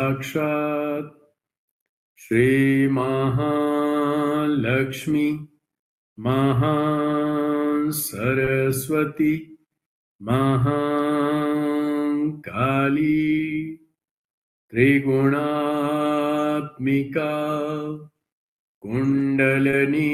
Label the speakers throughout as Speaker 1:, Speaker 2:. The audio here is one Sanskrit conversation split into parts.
Speaker 1: साक्षात् श्री महालक्ष्मी महासरस्वती महाकाली त्रिगुणात्मिका कुंडलिनी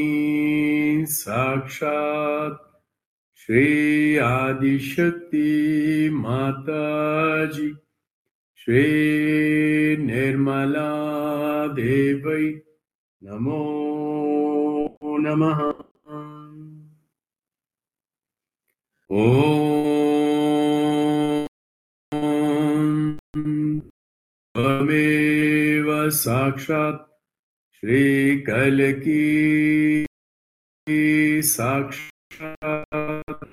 Speaker 1: साक्षात् श्री आदिशक्ति माताजी श्री निर्मला देवी नमो नमः। ओम त्वमेव साक्षात् श्री कल्की साक्षात्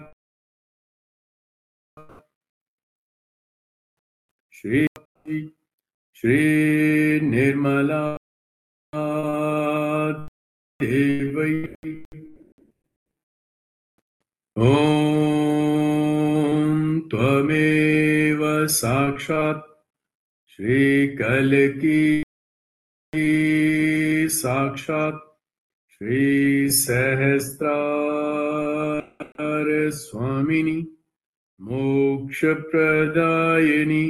Speaker 1: श्री श्री निर्मला देवी ओम त्वमेव साक्षात् श्री कल्की साक्षात् श्री सहस्रार स्वामिनी मोक्ष प्रदायिनी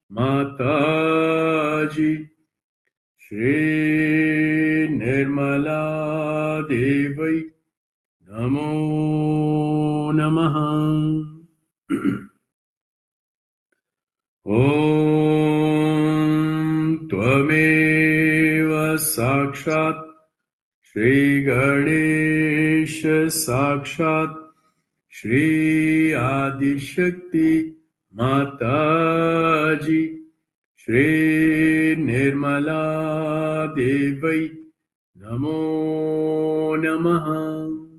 Speaker 1: माताजी श्री निर्मला देवी नमो नमः। ओम त्वमेव साक्षात् श्री गणेश साक्षात् श्री आदिशक्ति माताजी श्री निर्मला देवी नमो नमः।